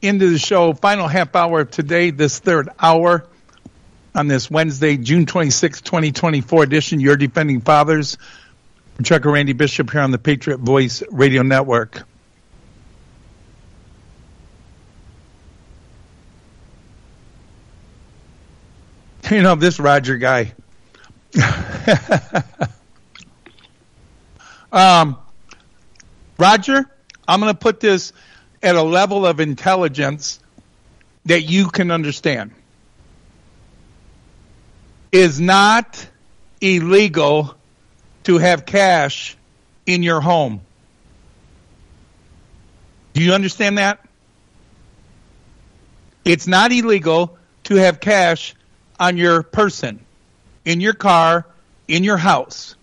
into the show. Final half hour of today, this third hour on this Wednesday, June 26, 2024 edition. Your Defending Fathers. Chuck and Randy Bishop here on the Patriot Voice Radio Network. You know, this Roger guy. Roger, I'm going to put this at a level of intelligence that you can understand. Is not illegal to have cash in your home. Do you understand that? It's not illegal to have cash on your person, in your car, in your house.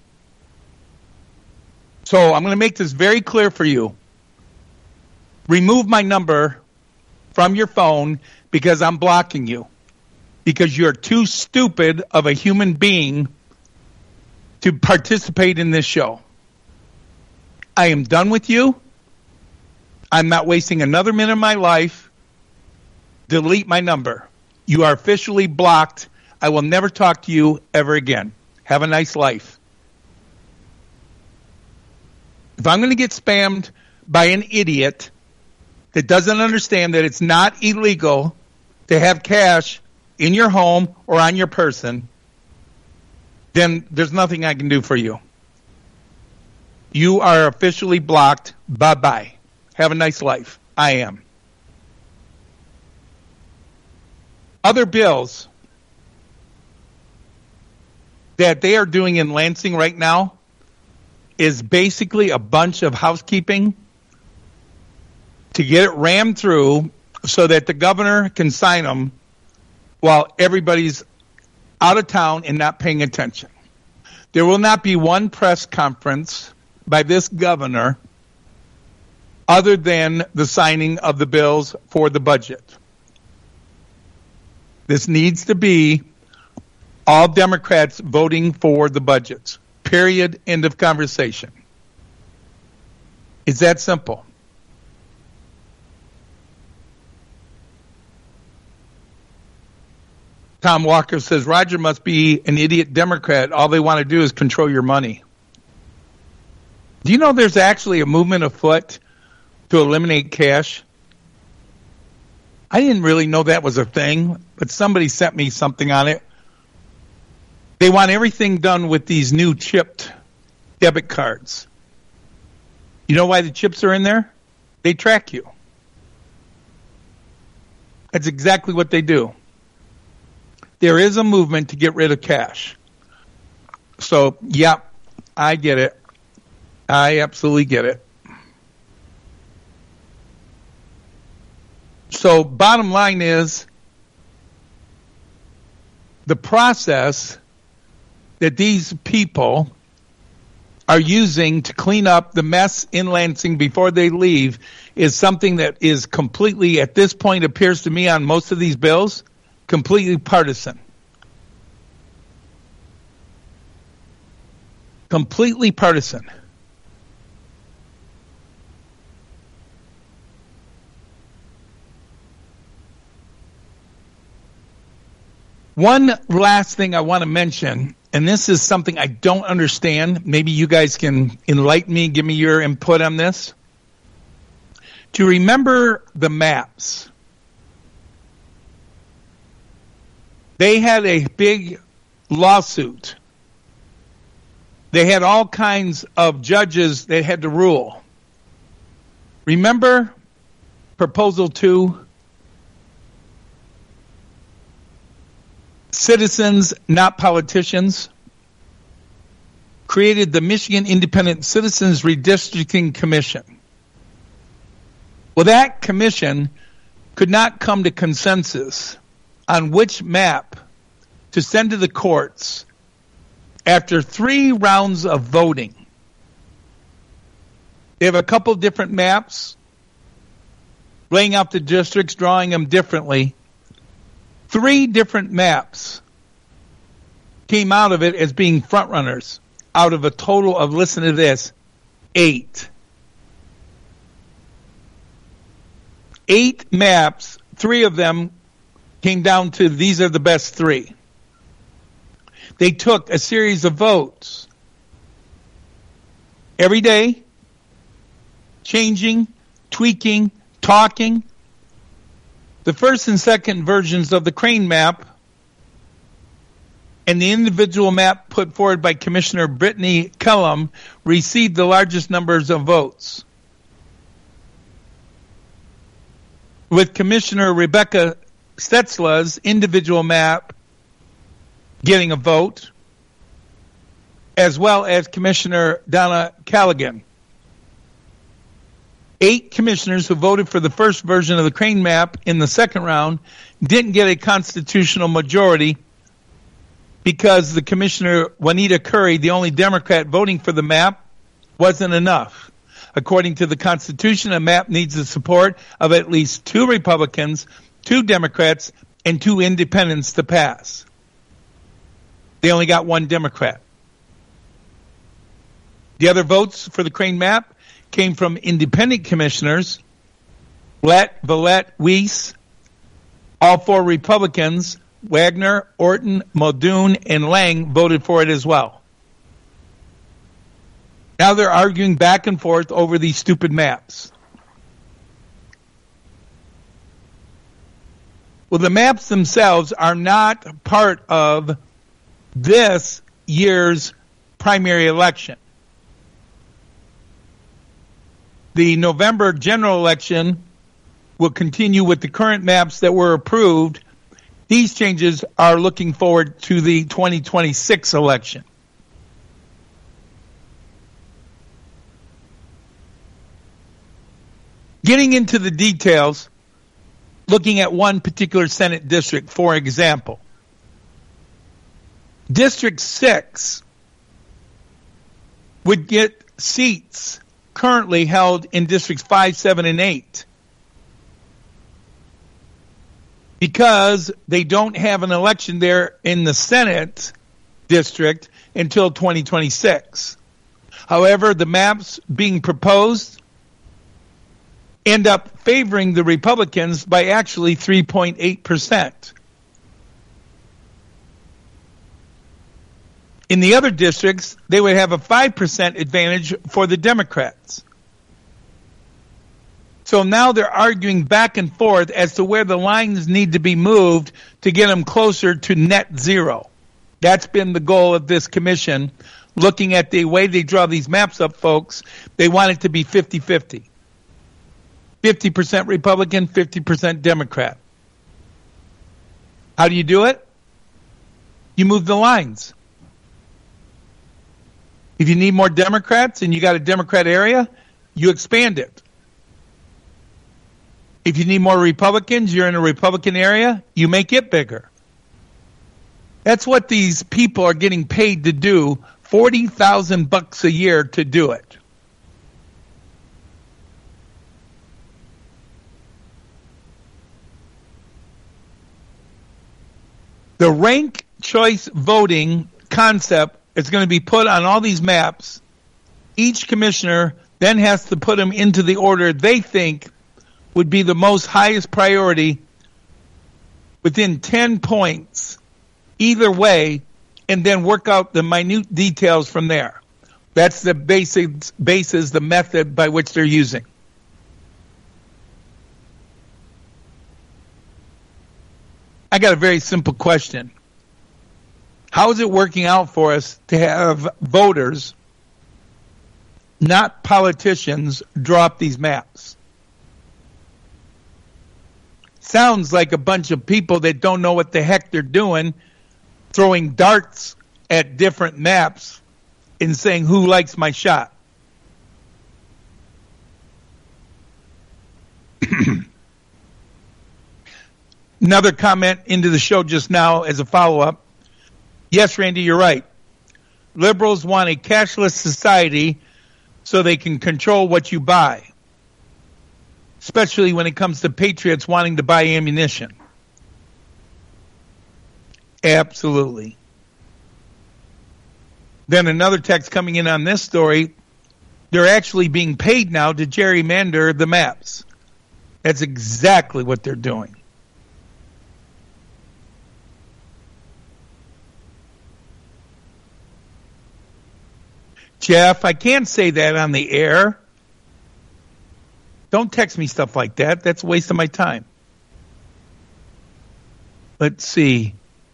So I'm going to make this very clear for you. Remove my number from your phone because I'm blocking you. Because you're too stupid of a human being to participate in this show. I am done with you. I'm not wasting another minute of my life. Delete my number. You are officially blocked. I will never talk to you ever again. Have a nice life. If I'm going to get spammed by an idiot that doesn't understand that it's not illegal to have cash in your home or on your person, then there's nothing I can do for you. You are officially blocked. Bye-bye. Have a nice life. I am. Other bills that they are doing in Lansing right now is basically a bunch of housekeeping to get it rammed through so that the governor can sign them while everybody's out of town and not paying attention. There will not be one press conference by this governor other than the signing of the bills for the budget. This needs to be all Democrats voting for the budgets. Period. End of conversation. It's that simple. Tom Walker says, Roger must be an idiot Democrat. All they want to do is control your money. Do you know there's actually a movement afoot to eliminate cash? I didn't really know that was a thing, but somebody sent me something on it. They want everything done with these new chipped debit cards. You know why the chips are in there? They track you. That's exactly what they do. There is a movement to get rid of cash. So, yeah, I get it. I absolutely get it. So, bottom line is, the process that these people are using to clean up the mess in Lansing before they leave is something that is completely, at this point, appears to me on most of these bills, completely partisan. Completely partisan. One last thing I want to mention, and this is something I don't understand. Maybe you guys can enlighten me, give me your input on this. To remember the maps. They had a big lawsuit. They had all kinds of judges that had to rule. Remember Proposal 2? Citizens, not politicians, created the Michigan Independent Citizens Redistricting Commission. Well, that commission could not come to consensus on which map to send to the courts after 3 rounds of voting. They have a couple different maps, laying out the districts, drawing them differently. 3 different maps came out of it as being front runners out of a total of, listen to this, 8. 8 maps, 3 of them came down to these are the best 3. They took a series of votes every day, changing, tweaking, talking. The first and second versions of the Crane map and the individual map put forward by Commissioner Brittany Kellum received the largest numbers of votes, with Commissioner Rebecca Stetzla's individual map getting a vote, as well as Commissioner Donna Callaghan. 8 commissioners who voted for the first version of the Crane map in the second round didn't get a constitutional majority because the Commissioner Juanita Curry, the only Democrat voting for the map, wasn't enough. According to the Constitution, a map needs the support of at least 2 Republicans, 2 Democrats, and 2 independents to pass. They only got 1 Democrat. The other votes for the Crane map came from independent commissioners, Vallette, Weiss, all 4 Republicans, Wagner, Orton, Muldoon, and Lang voted for it as well. Now they're arguing back and forth over these stupid maps. Well, the maps themselves are not part of this year's primary election. The November general election will continue with the current maps that were approved. These changes are looking forward to the 2026 election. Getting into the details, looking at one particular Senate district, for example. District 6 would get seats currently held in Districts 5, 7, and 8 because they don't have an election there in the Senate district until 2026. However, the maps being proposed end up favoring the Republicans by actually 3.8%. In the other districts, they would have a 5% advantage for the Democrats. So now they're arguing back and forth as to where the lines need to be moved to get them closer to net zero. That's been the goal of this commission. Looking at the way they draw these maps up, folks, they want it to be 50-50. 50% Republican, 50% Democrat. How do you do it? You move the lines. If you need more Democrats and you got a Democrat area, you expand it. If you need more Republicans, you're in a Republican area, you make it bigger. That's what these people are getting paid to do, $40,000 a year to do it. The rank choice voting concept is going to be put on all these maps. Each commissioner then has to put them into the order they think would be the most highest priority within 10 points either way, and then work out the minute details from there. That's the basis, the method by which they're using. I got a very simple question. How is it working out for us to have voters, not politicians, drop these maps? Sounds like a bunch of people that don't know what the heck they're doing, throwing darts at different maps and saying, who likes my shot? Another comment into the show just now as a follow-up. Yes, Randy, you're right. Liberals want a cashless society so they can control what you buy, especially when it comes to patriots wanting to buy ammunition. Absolutely. Then another text coming in on this story, they're actually being paid now to gerrymander the maps. That's exactly what they're doing. Jeff, I can't say that on the air. Don't text me stuff like that. That's a waste of my time. Let's see.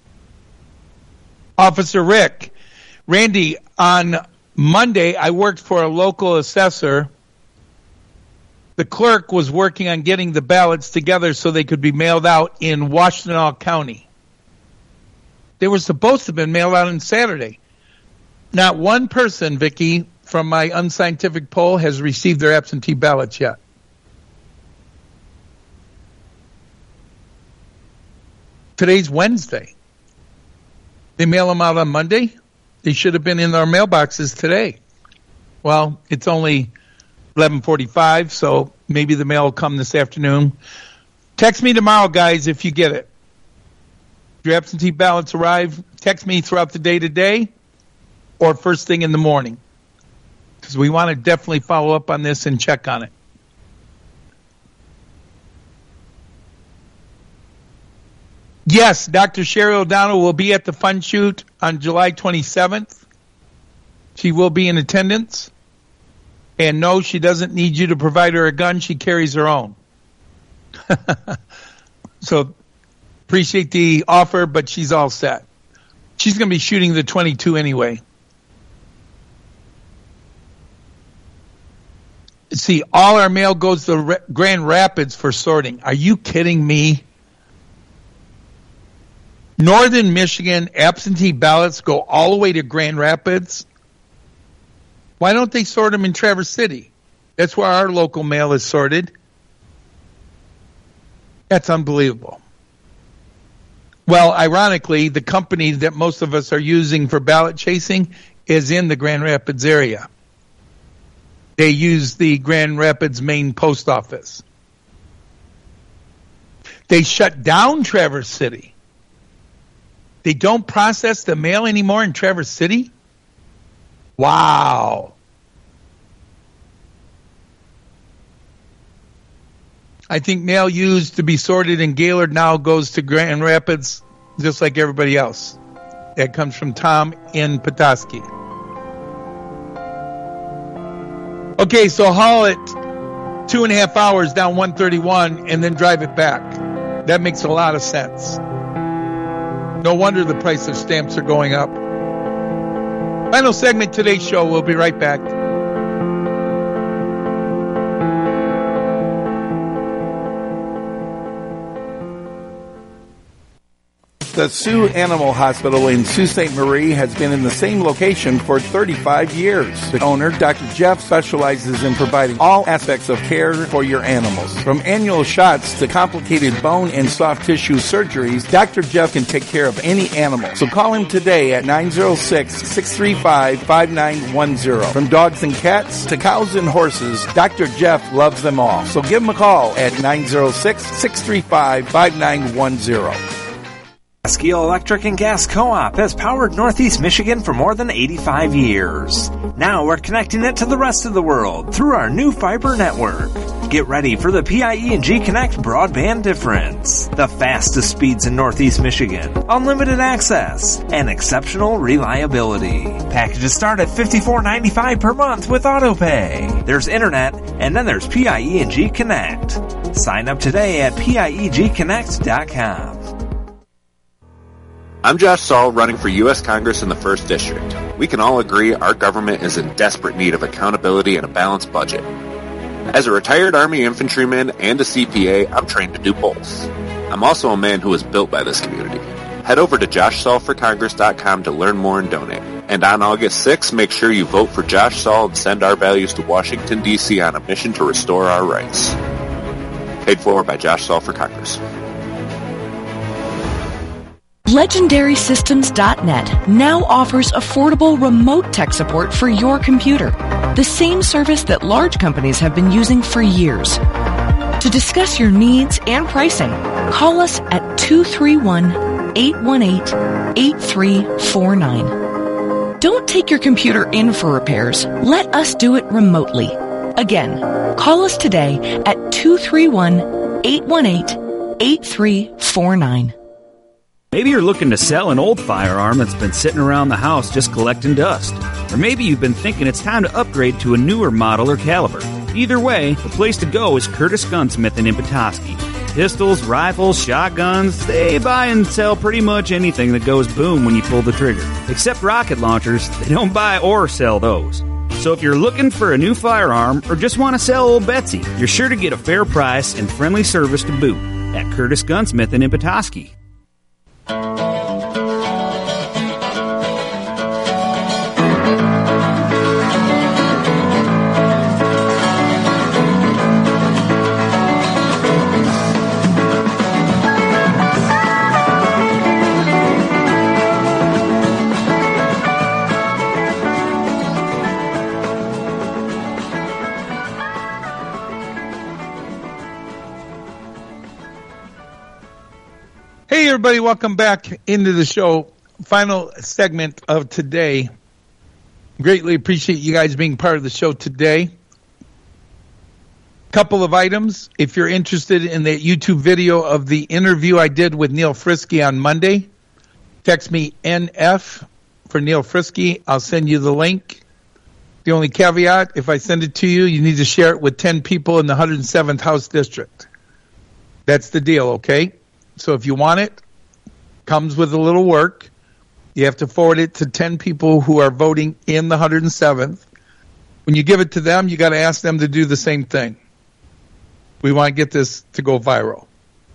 Officer Rick. Randy, on Monday, I worked for a local assessor. The clerk was working on getting the ballots together so they could be mailed out in Washtenaw County. They were supposed to have been mailed out on Saturday. Not one person, Vicky, from my unscientific poll has received their absentee ballots yet. Today's Wednesday. They mail them out on Monday. They should have been in our mailboxes today. Well, it's only 11:45, so maybe the mail will come this afternoon. Text me tomorrow, guys, if you get it. If your absentee ballots arrive, text me throughout the day today or first thing in the morning, because we want to definitely follow up on this and check on it. Yes, Dr. Sherry O'Donnell will be at the fun shoot on July 27th. She will be in attendance. And no, she doesn't need you to provide her a gun. She carries her own. So appreciate the offer, but she's all set. She's going to be shooting the 22 anyway. See, all our mail goes to Grand Rapids for sorting. Are you kidding me? Northern Michigan absentee ballots go all the way to Grand Rapids. Why don't they sort them in Traverse City? That's where our local mail is sorted. That's unbelievable. Well, ironically, the company that most of us are using for ballot chasing is in the Grand Rapids area. They use the Grand Rapids main post office. They shut down Traverse City. They don't process the mail anymore in Traverse City? Wow. I think mail used to be sorted in Gaylord now goes to Grand Rapids just like everybody else. That comes from Tom in Petoskey. Okay, so haul it 2.5 hours down 131 and then drive it back. That makes a lot of sense. No wonder the price of stamps are going up. Final segment today's show. We'll be right back. The Sioux Animal Hospital in Sault Ste. Marie has been in the same location for 35 years. The owner, Dr. Jeff, specializes in providing all aspects of care for your animals. From annual shots to complicated bone and soft tissue surgeries, Dr. Jeff can take care of any animal. So call him today at 906-635-5910. From dogs and cats to cows and horses, Dr. Jeff loves them all. So give him a call at 906-635-5910. Skill Electric and Gas Co-op has powered Northeast Michigan for more than 85 years. Now we're connecting it to the rest of the world through our new fiber network. Get ready for the PIE&G Connect broadband difference. The fastest speeds in Northeast Michigan, unlimited access, and exceptional reliability. Packages start at $54.95 per month with AutoPay. There's internet, and then there's PIE&G Connect. Sign up today at PIEGConnect.com. I'm Josh Saul, running for U.S. Congress in the 1st District. We can all agree our government is in desperate need of accountability and a balanced budget. As a retired Army infantryman and a CPA, I'm trained to do both. I'm also a man who was built by this community. Head over to JoshSaulForCongress.com to learn more and donate. And on August 6th, make sure you vote for Josh Saul and send our values to Washington, D.C. on a mission to restore our rights. Paid for by Josh Saul for Congress. LegendarySystems.net now offers affordable remote tech support for your computer, the same service that large companies have been using for years. To discuss your needs and pricing, call us at 231-818-8349. Don't take your computer in for repairs. Let us do it remotely. Again, call us today at 231-818-8349. Maybe you're looking to sell an old firearm that's been sitting around the house just collecting dust. Or maybe you've been thinking it's time to upgrade to a newer model or caliber. Either way, the place to go is Curtis Gunsmith in Petoskey. Pistols, rifles, shotguns, they buy and sell pretty much anything that goes boom when you pull the trigger. Except rocket launchers, they don't buy or sell those. So if you're looking for a new firearm or just want to sell old Betsy, you're sure to get a fair price and friendly service to boot at Curtis Gunsmith in Petoskey. Hey, everybody, welcome back into the show. Final segment of today. Greatly appreciate you guys being part of the show today. Couple of items. If you're interested in that YouTube video of the interview I did with Neil Frisky on Monday, text me NF for Neil Frisky. I'll send you the link. The only caveat, if I send it to you, you need to share it with 10 people in the 107th House District. That's the deal, okay? So if you want it, comes with a little work. You have to forward it to 10 people who are voting in the 107th. When you give it to them, you got to ask them to do the same thing. We want to get this to go viral.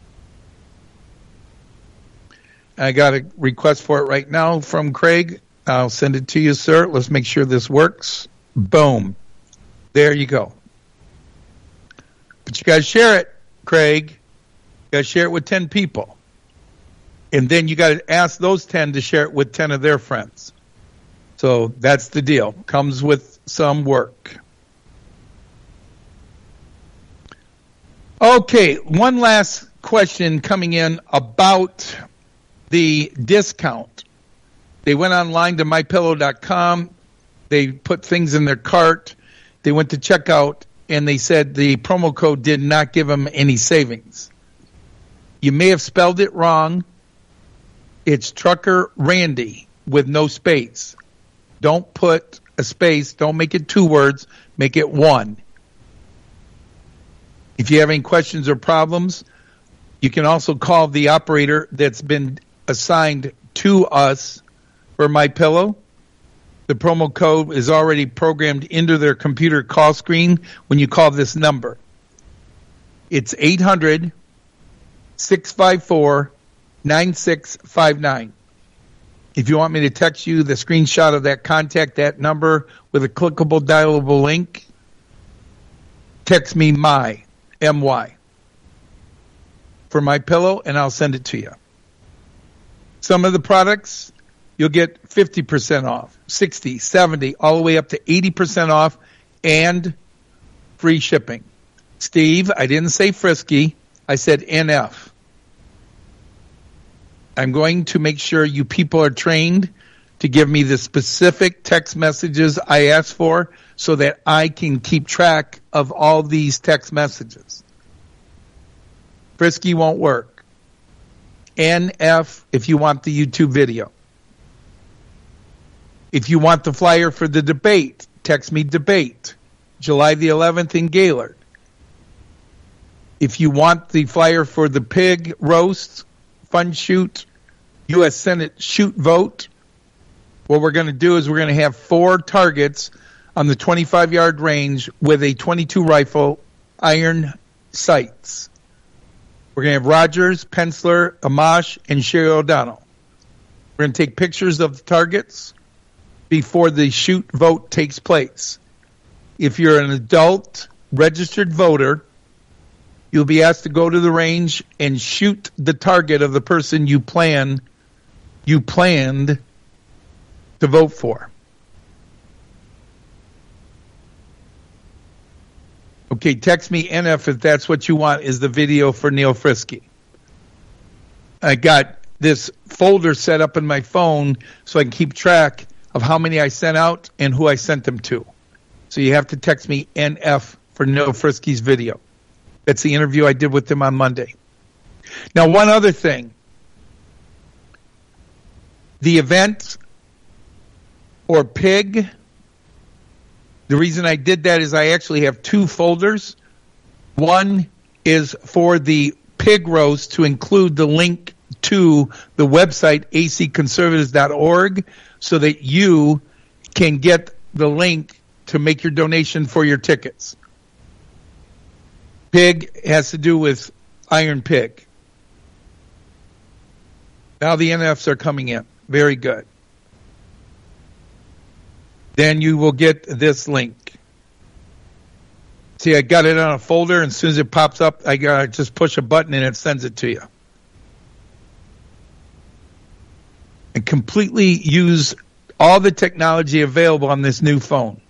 I got a request for it right now from Craig. I'll send it to you, sir. Let's make sure this works. Boom. There you go. But you got to share it, Craig. You got to share it with 10 people. And then you got to ask those 10 to share it with 10 of their friends. So that's the deal. Comes with some work. Okay, one last question coming in about the discount. They went online to MyPillow.com. They put things in their cart. They went to checkout, and they said the promo code did not give them any savings. You may have spelled it wrong. It's Trucker Randy with no space. Don't put a space. Don't make it 2 words. Make it 1. If you have any questions or problems, you can also call the operator that's been assigned to us for MyPillow. The promo code is already programmed into their computer call screen when you call this number. It's 800-654-9659. If you want me to text you the screenshot of that, contact that number with a clickable, dialable link. Text me M-Y, for MyPillow, and I'll send it to you. Some of the products, you'll get 50% off, 60, 70, all the way up to 80% off, and free shipping. Steve, I didn't say Frisky. I said NF. I'm going to make sure you people are trained to give me the specific text messages I asked for so that I can keep track of all these text messages. Frisky won't work. NF if you want the YouTube video. If you want the flyer for the debate, text me debate, July the 11th in Gaylord. If you want the flyer for the pig roast, fun shoot, U.S. Senate shoot vote, what we're going to do is we're going to have 4 targets on the 25-yard range with a .22 rifle, iron sights. We're going to have Rogers, Pensler, Amash, and Sherry O'Donnell. We're going to take pictures of the targets before the shoot vote takes place. If you're an adult registered voter, you'll be asked to go to the range and shoot the target of the person you planned to vote for. Okay, text me NF if that's what you want, is the video for Neil Frisky. I got this folder set up in my phone so I can keep track of how many I sent out and who I sent them to. So you have to text me NF for No Friskies video. That's the interview I did with him on Monday. Now, one other thing. The event or pig, the reason I did that is I actually have two folders. One is for the pig roast to include the link to the website acconservatives.org so that you can get the link to make your donation for your tickets. Pig has to do with Iron Pig. Now the NFs are coming in. Very good. Then you will get this link. See, I got it on a folder, and as soon as it pops up, I gotta just push a button and it sends it to you. And completely use all the technology available on this new phone.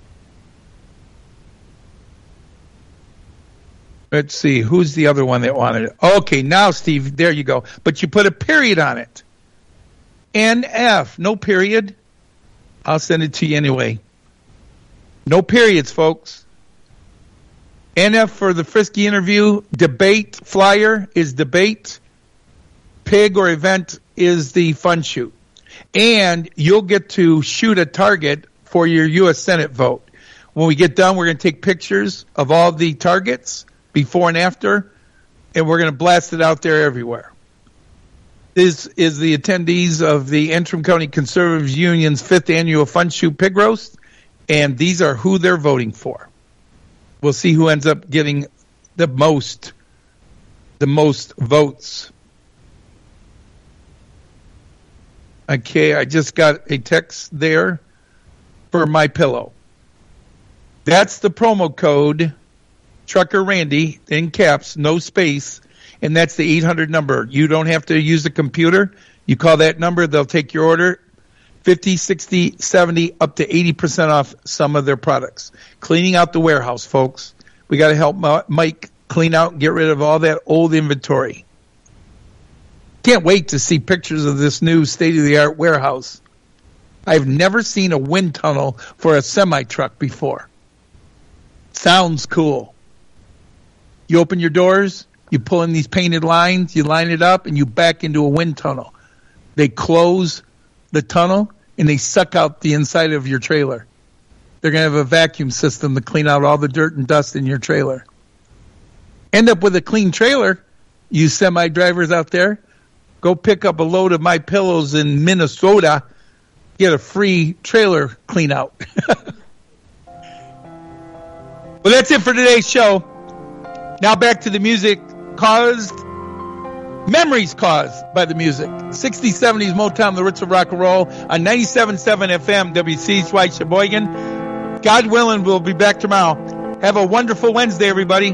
Let's see, who's the other one that wanted it? Okay, now, Steve, there you go. But you put a period on it. NF, no period. I'll send it to you anyway. No periods, folks. NF for the Frisky interview. Debate flyer is debate. Pig or event is the fun shoot. And you'll get to shoot a target for your U.S. Senate vote. When we get done, we're going to take pictures of all the targets before and after, and we're going to blast it out there everywhere. This is the attendees of the Antrim County Conservatives Union's 5th Annual Fun Shoot Pig Roast, and these are who they're voting for. We'll see who ends up getting the most votes. Okay, I just got a text there for MyPillow. That's the promo code, Trucker Randy, in caps, no space, and that's the 800 number. You don't have to use a computer. You call that number, they'll take your order. 50, 60, 70, up to 80% off some of their products. Cleaning out the warehouse, folks. We got to help Mike clean out and get rid of all that old inventory. Can't wait to see pictures of this new state-of-the-art warehouse. I've never seen a wind tunnel for a semi-truck before. Sounds cool. You open your doors, you pull in these painted lines, you line it up, and you back into a wind tunnel. They close the tunnel, and they suck out the inside of your trailer. They're going to have a vacuum system to clean out all the dirt and dust in your trailer. End up with a clean trailer, you semi-drivers out there. Go pick up a load of MyPillows in Minnesota, get a free trailer clean out. Well, that's it for today's show. Now back to the music memories caused by the music. 60s, 70s, Motown, the roots of rock and roll on 97.7 FM, WCHY Sheboygan. God willing, we'll be back tomorrow. Have a wonderful Wednesday, everybody.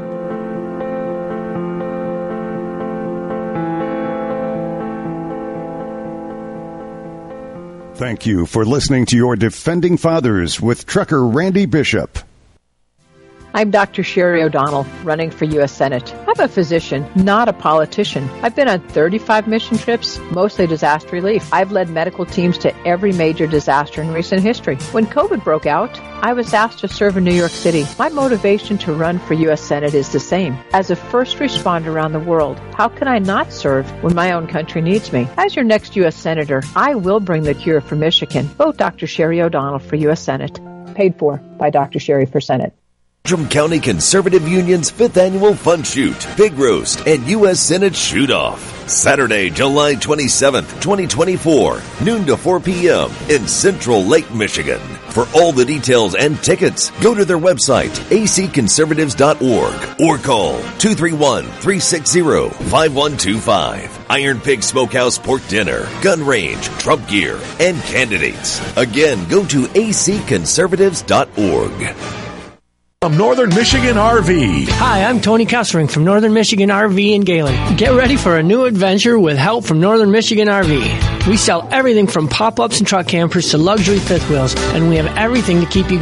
Thank you for listening to your Defending Fathers with Trucker Randy Bishop. I'm Dr. Sherry O'Donnell, running for U.S. Senate. I'm a physician, not a politician. I've been on 35 mission trips, mostly disaster relief. I've led medical teams to every major disaster in recent history. When COVID broke out, I was asked to serve in New York City. My motivation to run for U.S. Senate is the same. As a first responder around the world, how can I not serve when my own country needs me? As your next U.S. Senator, I will bring the cure for Michigan. Vote Dr. Sherry O'Donnell for U.S. Senate. Paid for by Dr. Sherry for Senate. Antrim County Conservative Union's 5th Annual Fun Shoot, Pig Roast, and U.S. Senate Shoot-Off. Saturday, July 27th, 2024, noon to 4 p.m. in Central Lake, Michigan. For all the details and tickets, go to their website, acconservatives.org, or call 231-360-5125. Iron Pig Smokehouse Pork Dinner, gun range, Trump gear, and candidates. Again, go to acconservatives.org. From Northern Michigan RV. Hi, I'm Tony Kessering from Northern Michigan RV in Galen. Get ready for a new adventure with help from Northern Michigan RV. We sell everything from pop-ups and truck campers to luxury fifth wheels, and we have everything to keep you